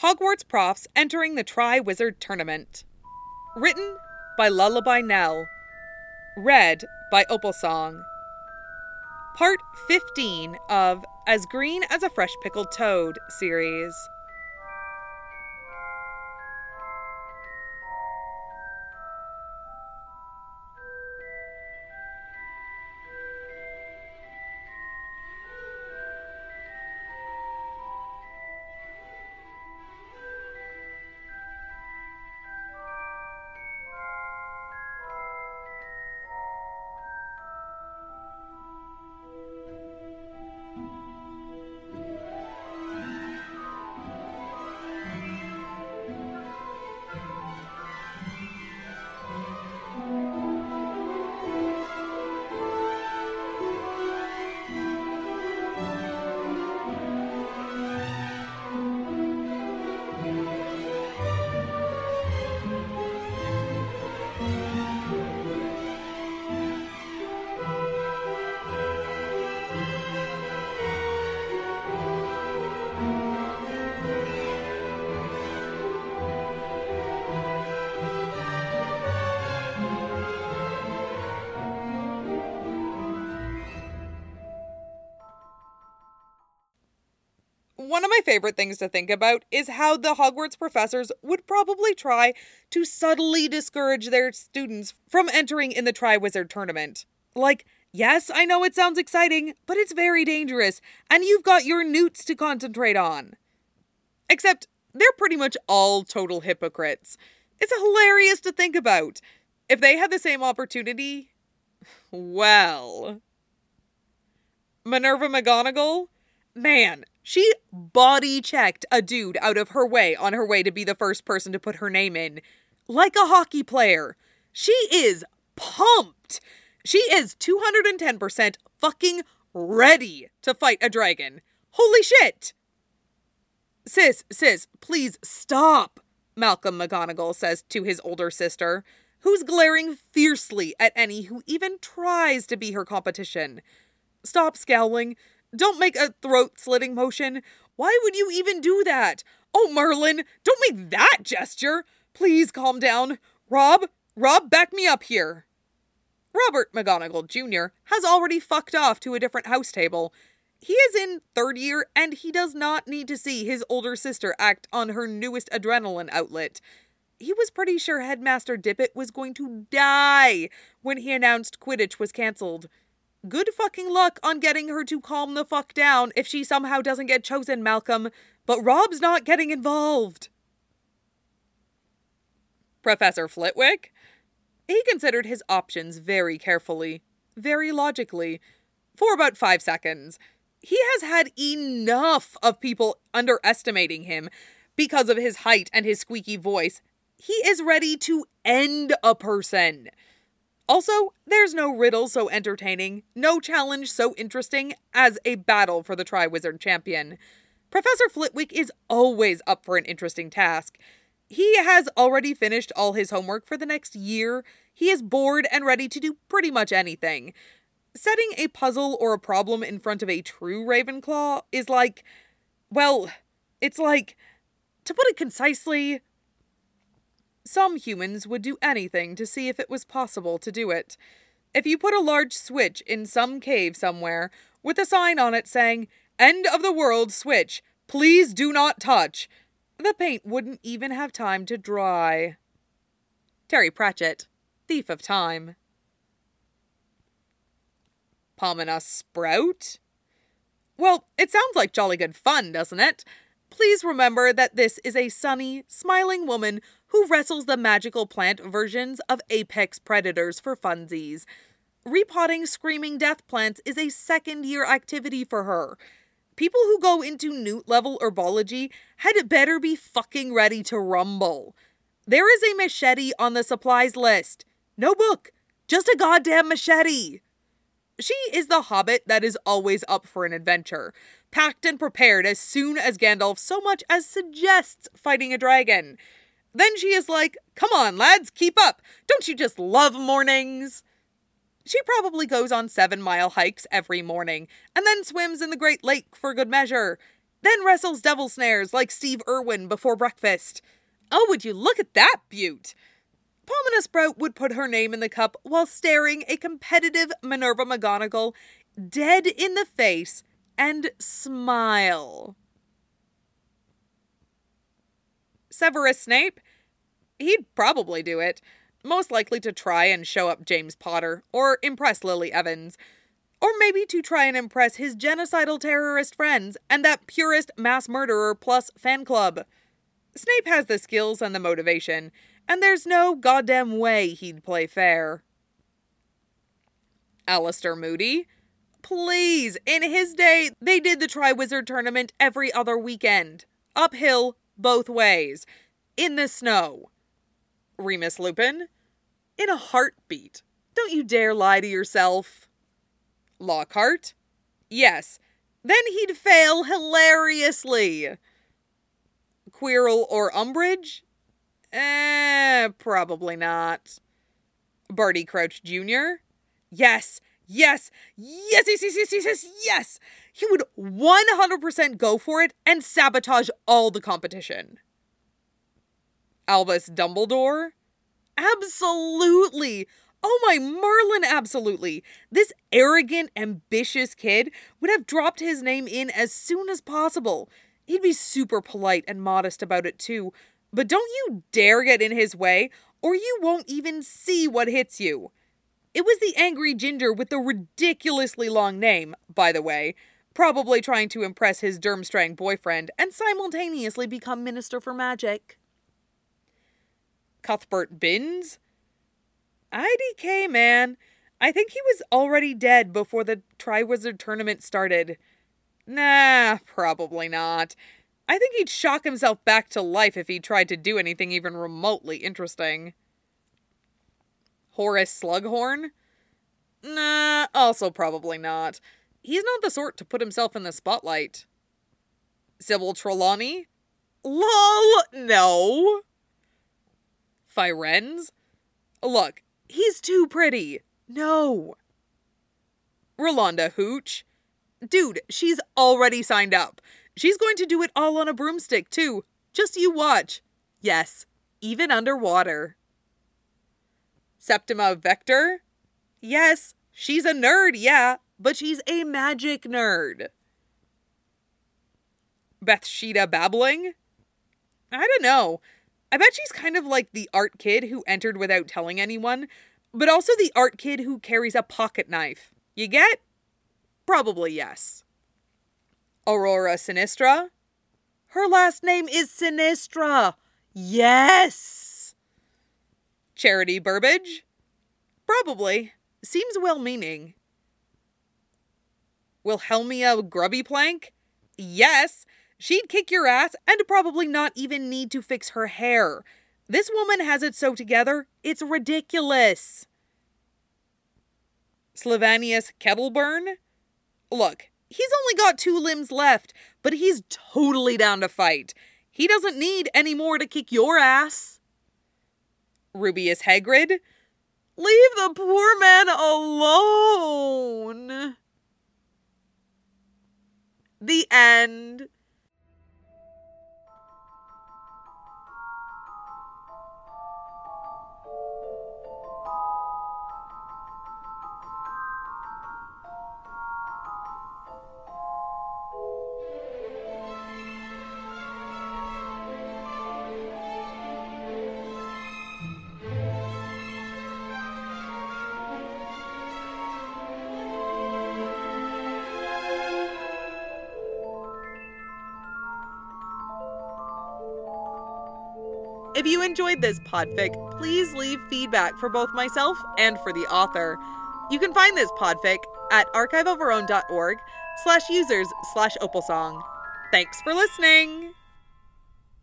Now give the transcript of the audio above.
Hogwarts Profs Entering the Tri-Wizard Tournament. Written by Lullaby Nell. Read by Opalsong. Part 15 of As Green as a Fresh Pickled Toad series. One of my favorite things to think about is how the Hogwarts professors would probably try to subtly discourage their students from entering in the Tri-Wizard Tournament. Like, yes, I know it sounds exciting, but it's very dangerous, and you've got your newts to concentrate on. Except, they're pretty much all total hypocrites. It's hilarious to think about. If they had the same opportunity, well. Minerva McGonagall? Man, she body-checked a dude out of her way on her way to be the first person to put her name in. Like a hockey player. She is pumped. She is 210% fucking ready to fight a dragon. Holy shit! Sis, please stop, Malcolm McGonagall says to his older sister, who's glaring fiercely at any who even tries to be her competition. Stop scowling. Don't make a throat-slitting motion. Why would you even do that? Oh, Merlin, don't make that gesture. Please calm down. Rob, back me up here. Robert McGonagall Jr. has already fucked off to a different house table. He is in third year, and he does not need to see his older sister act on her newest adrenaline outlet. He was pretty sure Headmaster Dippet was going to die when he announced Quidditch was cancelled. Good fucking luck on getting her to calm the fuck down if she somehow doesn't get chosen, Malcolm. But Rob's not getting involved. Professor Flitwick? He considered his options very carefully, very logically, for about 5 seconds. He has had enough of people underestimating him because of his height and his squeaky voice. He is ready to end a person. Also, there's no riddle so entertaining, no challenge so interesting as a battle for the Tri-Wizard champion. Professor Flitwick is always up for an interesting task. He has already finished all his homework for the next year. He is bored and ready to do pretty much anything. Setting a puzzle or a problem in front of a true Ravenclaw is like, well, it's like, to put it concisely, some humans would do anything to see if it was possible to do it. If you put a large switch in some cave somewhere with a sign on it saying, "End of the world switch, please do not touch," the paint wouldn't even have time to dry. Terry Pratchett, Thief of Time. Pomona Sprout? Well, it sounds like jolly good fun, doesn't it? Please remember that this is a sunny, smiling woman who wrestles the magical plant versions of apex predators for funsies. Repotting screaming death plants is a second-year activity for her. People who go into newt-level herbology had better be fucking ready to rumble. There is a machete on the supplies list. No book, just a goddamn machete. She is the hobbit that is always up for an adventure, packed and prepared as soon as Gandalf so much as suggests fighting a dragon. Then she is like, "Come on, lads, keep up. Don't you just love mornings?" She probably goes on 7-mile hikes every morning, and then swims in the Great Lake for good measure. then wrestles devil snares like Steve Irwin before breakfast. Oh, would you look at that beaut! Pomona Sprout would put her name in the cup while staring a competitive Minerva McGonagall dead in the face and smile. Severus Snape? He'd probably do it. Most likely to try and show up James Potter, or impress Lily Evans. Or maybe to try and impress his genocidal terrorist friends and that purist mass murderer plus fan club. Snape has the skills and the motivation, and there's no goddamn way he'd play fair. Alistair Moody? Please, in his day, they did the Triwizard Tournament every other weekend. Uphill, both ways. In the snow. Remus Lupin? In a heartbeat. Don't you dare lie to yourself. Lockhart? Yes. Then he'd fail hilariously. Quirrell or Umbridge? Probably not. Barty Crouch Jr.? Yes. Yes. Yes, yes, yes, yes, yes, yes, yes. He would 100% go for it and sabotage all the competition. Albus Dumbledore? Absolutely. Oh my Merlin, absolutely. This arrogant, ambitious kid would have dropped his name in as soon as possible. He'd be super polite and modest about it too. But don't you dare get in his way, or you won't even see what hits you. It was the angry ginger with the ridiculously long name, by the way, probably trying to impress his Durmstrang boyfriend and simultaneously become Minister for Magic. Cuthbert Binns? IDK, man. I think he was already dead before the Triwizard Tournament started. Nah, probably not. I think he'd shock himself back to life if he tried to do anything even remotely interesting. Horace Slughorn? Nah, also probably not. He's not the sort to put himself in the spotlight. Sybil Trelawney? LOL, no. Firenze? Look, he's too pretty. No. Rolanda Hooch? Dude, she's already signed up. She's going to do it all on a broomstick, too. Just you watch. Yes, even underwater. Septima Vector? Yes, she's a nerd, yeah, but she's a magic nerd. Bethshida Babbling? I don't know. I bet she's kind of like the art kid who entered without telling anyone, but also the art kid who carries a pocket knife. You get? Probably yes. Aurora Sinistra? Her last name is Sinistra. Yes! Charity Burbage? Probably. Seems well-meaning. Wilhelmia Grubbyplank? Yes! She'd kick your ass and probably not even need to fix her hair. This woman has it so together, it's ridiculous. Sylvanus Kettleburn? Look, he's only got 2 limbs left, but he's totally down to fight. He doesn't need any more to kick your ass. Rubeus Hagrid? Leave the poor man alone. The end. If you enjoyed this podfic, please leave feedback for both myself and for the author. You can find this podfic at archiveofourown.org/users/opalsong. Thanks for listening!